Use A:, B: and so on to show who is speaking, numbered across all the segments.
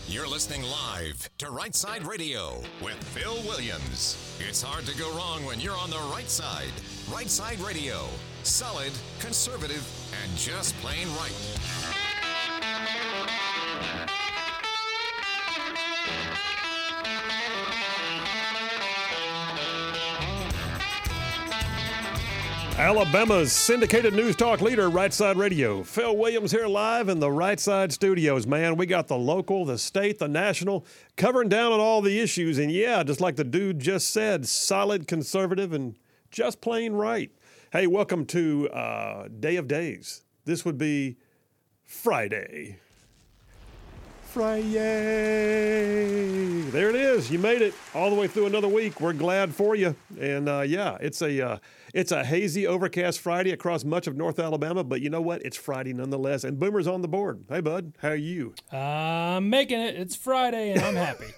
A: You're listening live to Right Side Radio with Phil Williams. It's hard to go wrong when you're on the right side. Right Side Radio. Solid, conservative, and just plain right.
B: Alabama's syndicated news talk leader, Right Side Radio. Phil Williams here live in the Right Side studios, man. We got the local, the state, the national, covering down on all the issues. And yeah, just like the dude just said, solid, conservative, and just plain right. Hey, welcome to Day of Days. This would be Friday. Friday. There it is. You made it all the way through another week. We're glad for you. And yeah, it's a hazy, overcast Friday across much of North Alabama. But you know what? It's Friday nonetheless. And Boomer's on the board. Hey, bud. How are you?
C: I'm making it. It's Friday, and I'm happy.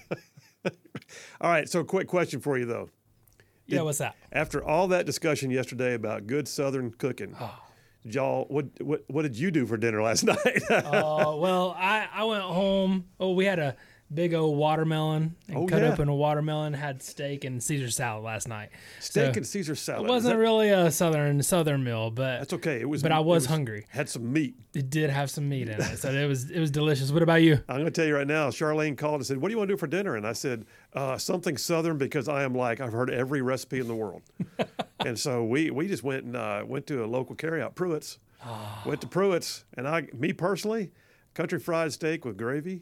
B: All right. So, quick question for you, though.
C: Yeah, what's that?
B: After all that discussion yesterday about good Southern cooking, y'all, what did you do for dinner last night?
C: Well, I went home. We had a big old watermelon and cut open a watermelon, had steak and Caesar salad last night.
B: Steak and Caesar salad.
C: It wasn't really a southern meal, but
B: that's okay.
C: But I was hungry.
B: Had some meat.
C: It did have some meat in it, so it was delicious. What about you?
B: I'm going to tell you right now. Charlene called and said, "What do you want to do for dinner?" And I said, "Something Southern," because I am like I've heard every recipe in the world. And so we just went to a local carryout, Pruitt's. Went to Pruitt's, and me personally, country fried steak with gravy.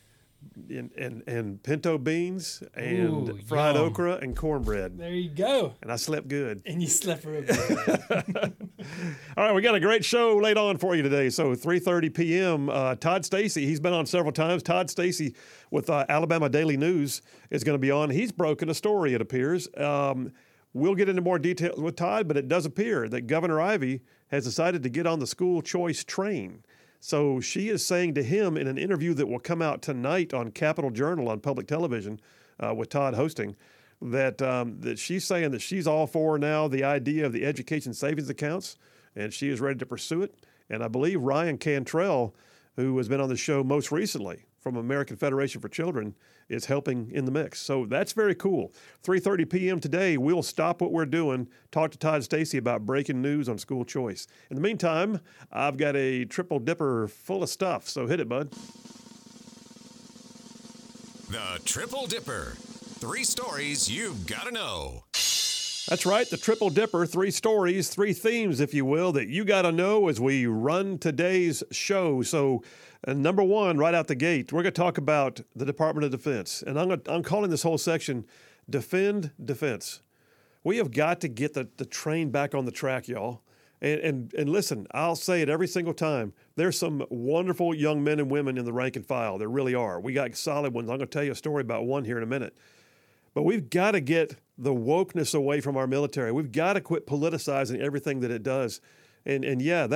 B: And pinto beans and fried okra and cornbread.
C: There you go.
B: And I slept good.
C: And you slept real good.
B: All right, we got a great show laid on for you today. So 3:30 p.m., Todd Stacy, he's been on several times. Todd Stacy with Alabama Daily News is going to be on. He's broken a story, it appears. We'll get into more details with Todd, but it does appear that Governor Ivey has decided to get on the school choice train. So she is saying to him in an interview that will come out tonight on Capital Journal on public television with Todd hosting, that she's saying that she's all for now the idea of the education savings accounts, and she is ready to pursue it. And I believe Ryan Cantrell, who has been on the show most recently from American Federation for Children, is helping in the mix. So that's very cool. 3:30 p.m. today, we'll stop what we're doing, talk to Todd Stacy about breaking news on school choice. In the meantime, I've got a triple dipper full of stuff, so hit it, bud.
A: The Triple Dipper. 3 stories you've got to know.
B: That's right, the Triple Dipper, 3 stories, 3 themes, if you will, that you got to know as we run today's show. So number 1, right out the gate, we're going to talk about the Department of Defense. And I'm calling this whole section Defend Defense. We have got to get the train back on the track, y'all. And listen, I'll say it every single time. There's some wonderful young men and women in the rank and file. There really are. We got solid ones. I'm going to tell you a story about one here in a minute. But we've got to get the wokeness away from our military. We've got to quit politicizing everything that it does. And yeah,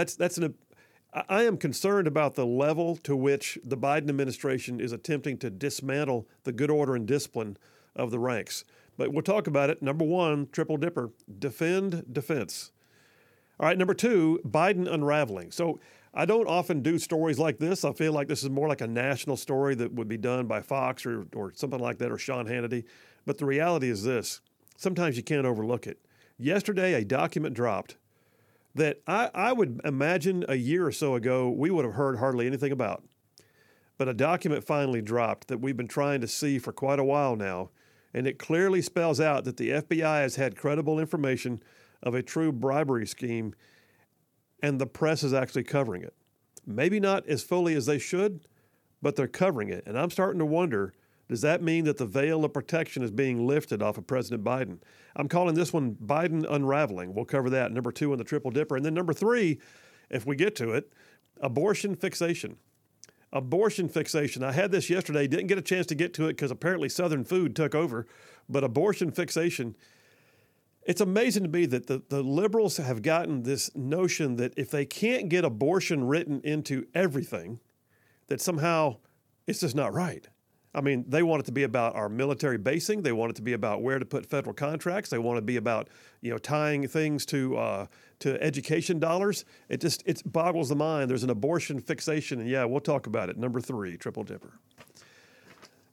B: I am concerned about the level to which the Biden administration is attempting to dismantle the good order and discipline of the ranks. But we'll talk about it. Number 1, Triple Dipper, defend defense. All right, number 2, Biden unraveling. So I don't often do stories like this. I feel like this is more like a national story that would be done by Fox or something like that, or Sean Hannity. But the reality is this. Sometimes you can't overlook it. Yesterday, a document dropped that I would imagine a year or so ago we would have heard hardly anything about. But a document finally dropped that we've been trying to see for quite a while now, and it clearly spells out that the FBI has had credible information of a true bribery scheme, and the press is actually covering it. Maybe not as fully as they should, but they're covering it. And I'm starting to wonder, does that mean that the veil of protection is being lifted off of President Biden? I'm calling this one Biden unraveling. We'll cover that. Number 2 in the Triple Dipper. And then number 3, if we get to it, abortion fixation. Abortion fixation. I had this yesterday. Didn't get a chance to get to it because apparently Southern food took over. But abortion fixation, it's amazing to me that the liberals have gotten this notion that if they can't get abortion written into everything, that somehow it's just not right. I mean, they want it to be about our military basing. They want it to be about where to put federal contracts. They want it to be about, tying things to education dollars. It boggles the mind. There's an abortion fixation, and yeah, we'll talk about it. Number 3, Triple Dipper.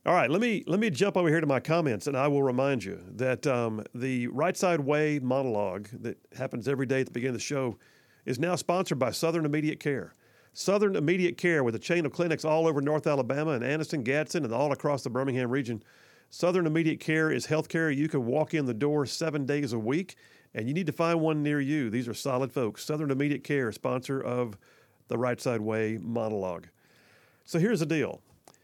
B: All right, let me jump over here to my comments, and I will remind you that the Right Side Way monologue that happens every day at the beginning of the show is now sponsored by Southern Immediate Care. Southern Immediate Care, with a chain of clinics all over North Alabama and Anniston, Gadsden, and all across the Birmingham region. Southern Immediate Care is health care you can walk in the door 7 days a week, and you need to find one near you. These are solid folks. Southern Immediate Care, sponsor of the Right Side Way monologue. So here's the deal.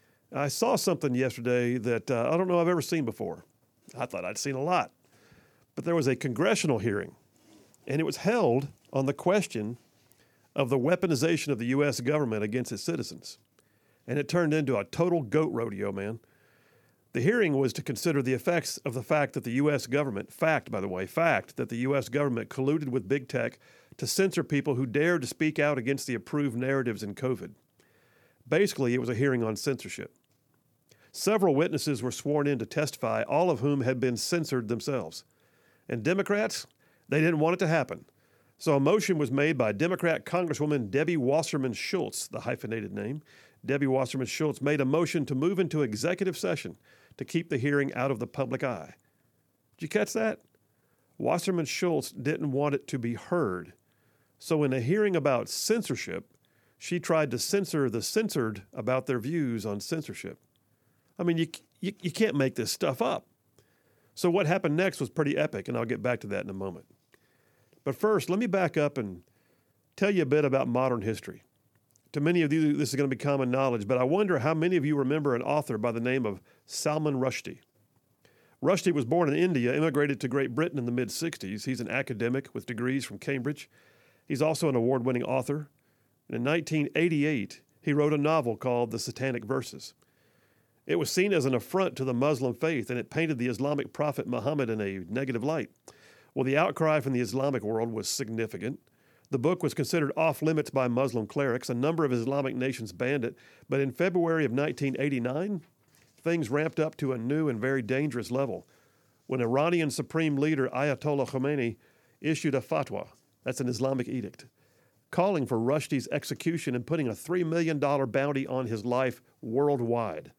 B: I saw something yesterday that I don't know I've ever seen before. I thought I'd seen a lot. But there was a congressional hearing, and it was held on the question of the weaponization of the U.S. government against its citizens. And it turned into a total goat rodeo, man. The hearing was to consider the effects of the fact that the U.S. government, fact that the U.S. government colluded with big tech to censor people who dared to speak out against the approved narratives in COVID. Basically, it was a hearing on censorship. Several witnesses were sworn in to testify, all of whom had been censored themselves. And Democrats, they didn't want it to happen. So a motion was made by Democrat Congresswoman Debbie Wasserman Schultz, the hyphenated name. Debbie Wasserman Schultz made a motion to move into executive session to keep the hearing out of the public eye. Did you catch that? Wasserman Schultz didn't want it to be heard. So in a hearing about censorship, she tried to censor the censored about their views on censorship. I mean, you can't make this stuff up. So what happened next was pretty epic, and I'll get back to that in a moment. But first, let me back up and tell you a bit about modern history. To many of you, this is going to be common knowledge, but I wonder how many of you remember an author by the name of Salman Rushdie. Rushdie was born in India, immigrated to Great Britain in the mid-'60s. He's an academic with degrees from Cambridge. He's also an award-winning author. And in 1988, he wrote a novel called The Satanic Verses. It was seen as an affront to the Muslim faith, and it painted the Islamic prophet Muhammad in a negative light. Well, the outcry from the Islamic world was significant. The book was considered off-limits by Muslim clerics. A number of Islamic nations banned it. But in February of 1989, things ramped up to a new and very dangerous level when Iranian Supreme Leader Ayatollah Khomeini issued a fatwa, that's an Islamic edict, calling for Rushdie's execution and putting a $3 million bounty on his life worldwide.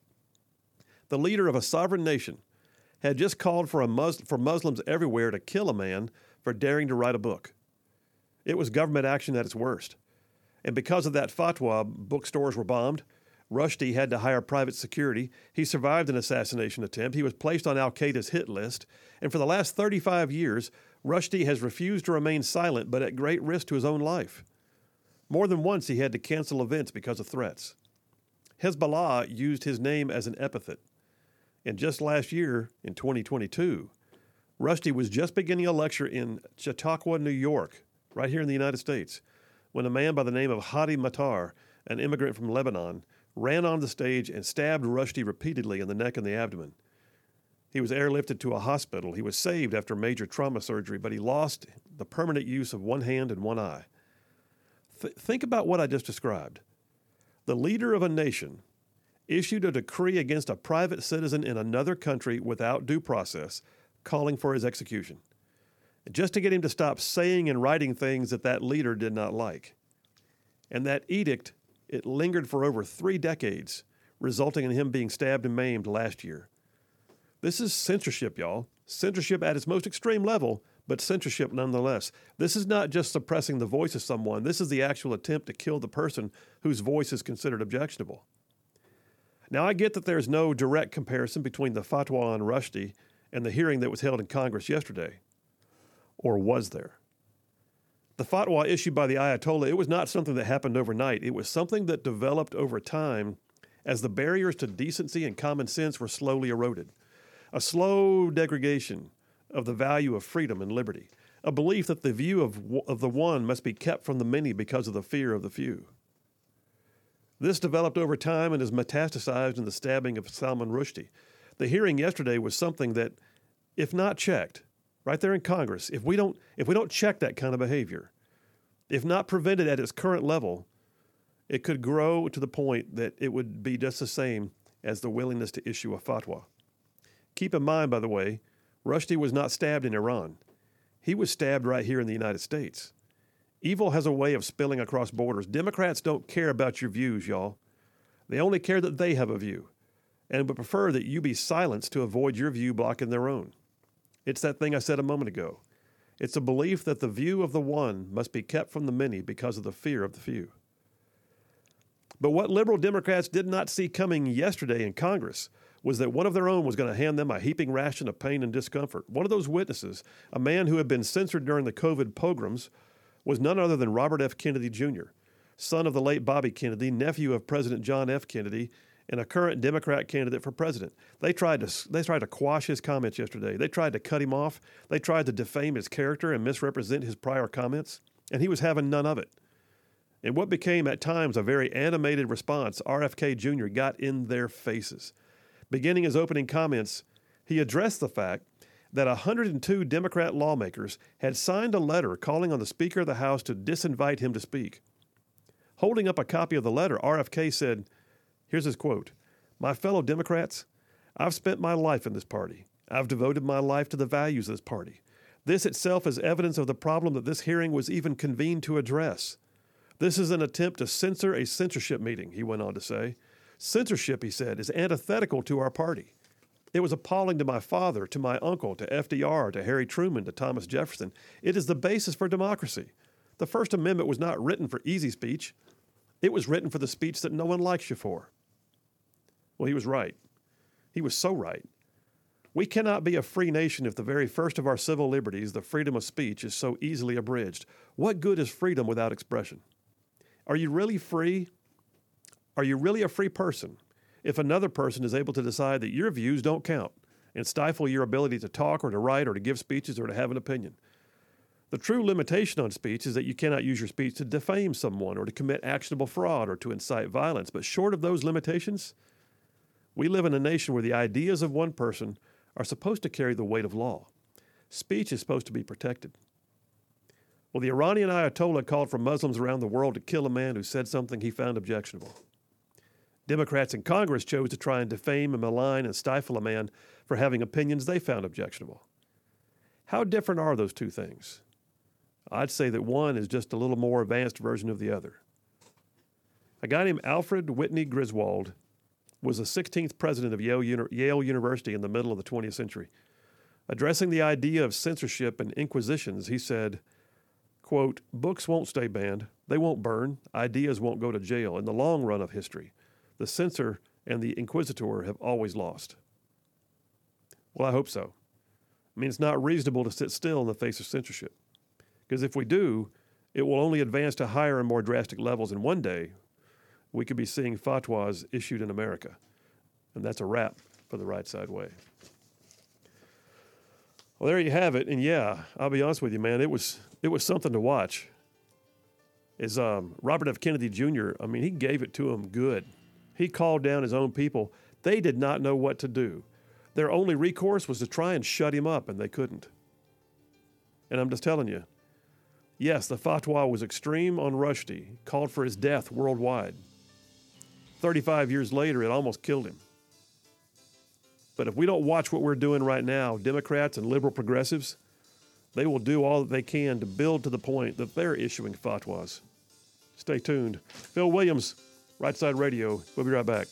B: The leader of a sovereign nation had just called for Muslims everywhere to kill a man for daring to write a book. It was government action at its worst. And because of that fatwa, bookstores were bombed. Rushdie had to hire private security. He survived an assassination attempt. He was placed on al-Qaeda's hit list. And for the last 35 years, Rushdie has refused to remain silent, but at great risk to his own life. More than once, he had to cancel events because of threats. Hezbollah used his name as an epithet. And just last year, in 2022, Rushdie was just beginning a lecture in Chautauqua, New York, right here in the United States, when a man by the name of Hadi Matar, an immigrant from Lebanon, ran on the stage and stabbed Rushdie repeatedly in the neck and the abdomen. He was airlifted to a hospital. He was saved after major trauma surgery, but he lost the permanent use of one hand and one eye. Think about what I just described. The leader of a nation issued a decree against a private citizen in another country without due process, calling for his execution, just to get him to stop saying and writing things that leader did not like. And that edict, it lingered for over 3 decades, resulting in him being stabbed and maimed last year. This is censorship, y'all. Censorship at its most extreme level, but censorship nonetheless. This is not just suppressing the voice of someone. This is the actual attempt to kill the person whose voice is considered objectionable. Now, I get that there's no direct comparison between the fatwa on Rushdie and the hearing that was held in Congress yesterday. Or was there? The fatwa issued by the Ayatollah, it was not something that happened overnight. It was something that developed over time as the barriers to decency and common sense were slowly eroded. A slow degradation of the value of freedom and liberty. A belief that the view of the one must be kept from the many because of the fear of the few. This developed over time and is metastasized in the stabbing of Salman Rushdie. The hearing yesterday was something that, if not checked, right there in Congress, if we don't check that kind of behavior, if not prevented at its current level, it could grow to the point that it would be just the same as the willingness to issue a fatwa. Keep in mind, by the way, Rushdie was not stabbed in Iran. He was stabbed right here in the United States. Evil has a way of spilling across borders. Democrats don't care about your views, y'all. They only care that they have a view. and would prefer that you be silenced to avoid your view blocking their own. It's that thing I said a moment ago. It's a belief that the view of the one must be kept from the many because of the fear of the few. But what liberal Democrats did not see coming yesterday in Congress was that one of their own was going to hand them a heaping ration of pain and discomfort. One of those witnesses, a man who had been censored during the COVID pogroms, was none other than Robert F. Kennedy Jr., son of the late Bobby Kennedy, nephew of President John F. Kennedy, and a current Democrat candidate for president. They tried to quash his comments yesterday. They tried to cut him off. They tried to defame his character and misrepresent his prior comments, and he was having none of it. In what became at times a very animated response, RFK Jr. got in their faces. Beginning his opening comments, he addressed the fact that 102 Democrat lawmakers had signed a letter calling on the Speaker of the House to disinvite him to speak. Holding up a copy of the letter, RFK said, here's his quote, "My fellow Democrats, I've spent my life in this party. I've devoted my life to the values of this party. This itself is evidence of the problem that this hearing was even convened to address. This is an attempt to censor a censorship meeting," he went on to say. "Censorship," he said, "is antithetical to our party. It was appalling to my father, to my uncle, to FDR, to Harry Truman, to Thomas Jefferson. It is the basis for democracy. The First Amendment was not written for easy speech. It was written for the speech that no one likes you for." Well, he was right. He was so right. We cannot be a free nation if the very first of our civil liberties, the freedom of speech, is so easily abridged. What good is freedom without expression? Are you really free? Are you really a free person if another person is able to decide that your views don't count and stifle your ability to talk or to write or to give speeches or to have an opinion? The true limitation on speech is that you cannot use your speech to defame someone or to commit actionable fraud or to incite violence. But short of those limitations, we live in a nation where the ideas of one person are supposed to carry the weight of law. Speech is supposed to be protected. Well, the Iranian Ayatollah called for Muslims around the world to kill a man who said something he found objectionable. Democrats in Congress chose to try and defame and malign and stifle a man for having opinions they found objectionable. How different are those two things? I'd say that one is just a little more advanced version of the other. A guy named Alfred Whitney Griswold was the 16th president of Yale University in the middle of the 20th century. Addressing the idea of censorship and inquisitions, he said, quote, "Books won't stay banned. They won't burn. Ideas won't go to jail. In the long run of history, the censor and the inquisitor have always lost." Well, I hope so. I mean, it's not reasonable to sit still in the face of censorship. Because if we do, it will only advance to higher and more drastic levels, and one day we could be seeing fatwas issued in America. And that's a wrap for the Right Side Way. Well, there you have it. And yeah, I'll be honest with you, man, it was something to watch. As Robert F. Kennedy Jr., I mean, he gave it to him good. He called down his own people. They did not know what to do. Their only recourse was to try and shut him up, and they couldn't. And I'm just telling you, yes, the fatwa was extreme on Rushdie, called for his death worldwide. 35 years later, it almost killed him. But if we don't watch what we're doing right now, Democrats and liberal progressives, they will do all that they can to build to the point that they're issuing fatwas. Stay tuned. Phil Williams, Right Side Radio. We'll be right back.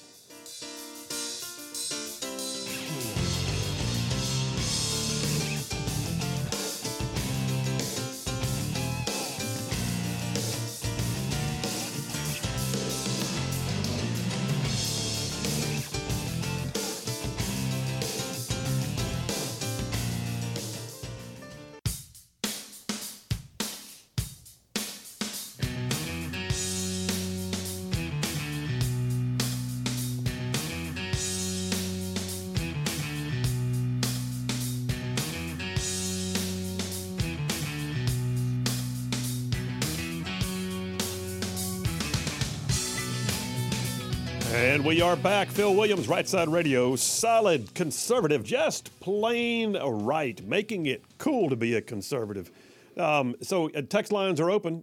B: And we are back. Phil Williams, Right Side Radio. Solid conservative, just plain right, making it cool to be a conservative. So text lines are open,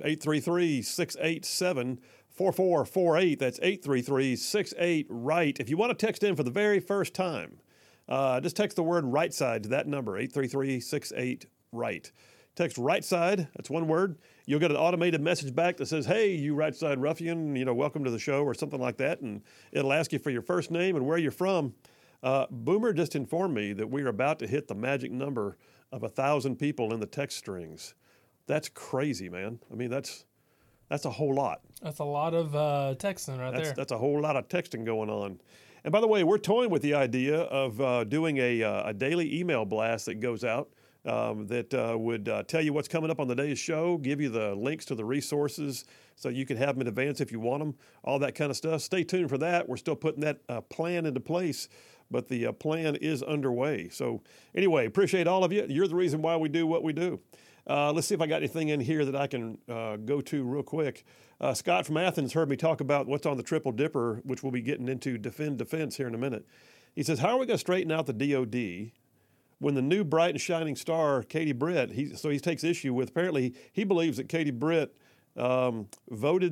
B: 833-687-4448. That's 833-68-RIGHT. If you want to text in for the very first time, just text the word right side to that number, 833-68-RIGHT. Text right side, that's one word. You'll get an automated message back that says, hey, you right side ruffian, welcome to the show or something like that. And it'll ask you for your first name and where you're from. Boomer just informed me that we're about to hit the magic number of 1,000 people in the text strings. That's crazy, man. I mean, that's a whole lot.
C: That's a lot of texting there.
B: That's a whole lot of texting going on. And by the way, we're toying with the idea of doing a daily email blast that goes out that would tell you what's coming up on the day's show, give you the links to the resources so you can have them in advance if you want them, all that kind of stuff. Stay tuned for that. We're still putting that plan into place, but the plan is underway. So anyway, appreciate all of you. You're the reason why we do what we do. Let's see if I got anything in here that I can go to real quick. Scott from Athens heard me talk about what's on the Triple Dipper, which we'll be getting into defense here in a minute. He says, how are we going to straighten out the DOD when the new bright and shining star, Katie Britt, he takes issue with, apparently he believes that Katie Britt voted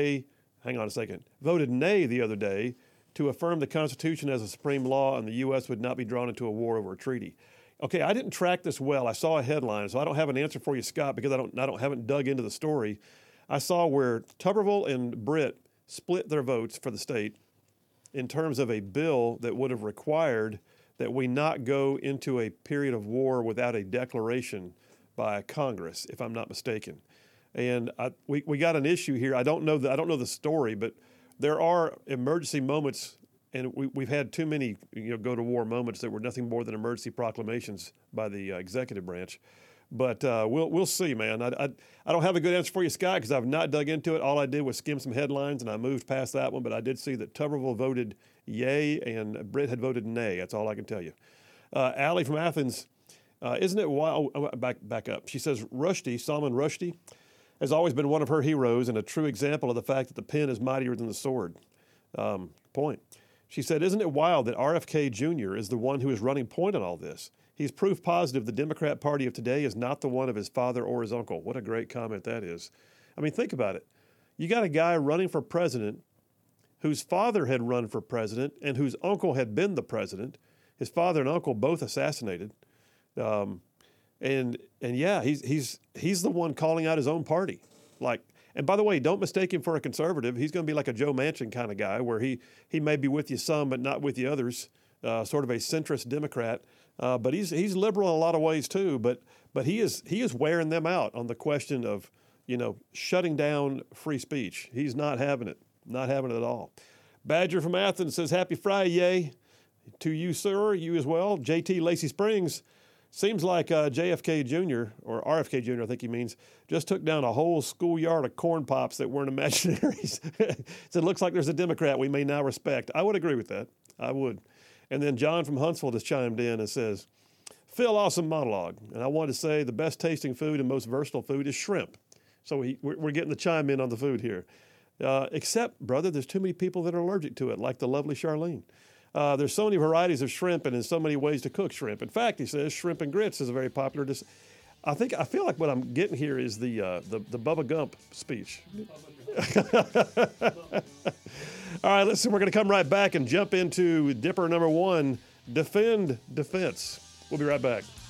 B: nay the other day to affirm the Constitution as a supreme law and the U.S. would not be drawn into a war over a treaty. Okay, I didn't track this well. I saw a headline, so I don't have an answer for you, Scott, because I haven't dug into the story. I saw where Tuberville and Britt split their votes for the state in terms of a bill that would have required that we not go into a period of war without a declaration by Congress, if I'm not mistaken. And we got an issue here. I don't know the story, but there are emergency moments, and we've had too many go to war moments that were nothing more than emergency proclamations by the executive branch. But we'll see, man. I don't have a good answer for you, Scott, because I've not dug into it. All I did was skim some headlines, and I moved past that one. But I did see that Tuberville voted yay, and Britt had voted nay. That's all I can tell you. Allie from Athens, isn't it wild? Oh, back up. She says, Salman Rushdie, has always been one of her heroes and a true example of the fact that the pen is mightier than the sword. Point. She said, isn't it wild that RFK Jr. is the one who is running point on all this? He's proof positive the Democrat Party of today is not the one of his father or his uncle. What a great comment that is. I mean, think about it. You got a guy running for president whose father had run for president and whose uncle had been the president. His father and uncle both assassinated. And yeah, he's the one calling out his own party. And by the way, don't mistake him for a conservative. He's going to be like a Joe Manchin kind of guy where he may be with you some, but not with the others, sort of a centrist Democrat. But he's liberal in a lot of ways too. But he is wearing them out on the question of, shutting down free speech. He's not having it at all. Badger from Athens says, happy Friday, yay. To you, sir, you as well. JT Lacey Springs. Seems like JFK Jr., or RFK Jr., I think he means, just took down a whole schoolyard of corn pops that weren't imaginaries. So it looks like there's a Democrat we may now respect. I would agree with that. I would. And then John from Huntsville just chimed in and says, Phil, awesome monologue. And I wanted to say the best tasting food and most versatile food is shrimp. So we're getting the chime in on the food here. Except, brother, there's too many people that are allergic to it, like the lovely Charlene. There's so many varieties of shrimp and in so many ways to cook shrimp. In fact, he says shrimp and grits is a very popular dish. I feel like what I'm getting here is the Bubba Gump speech. All right, listen, we're going to come right back and jump into Dipper number 1, defense. We'll be right back.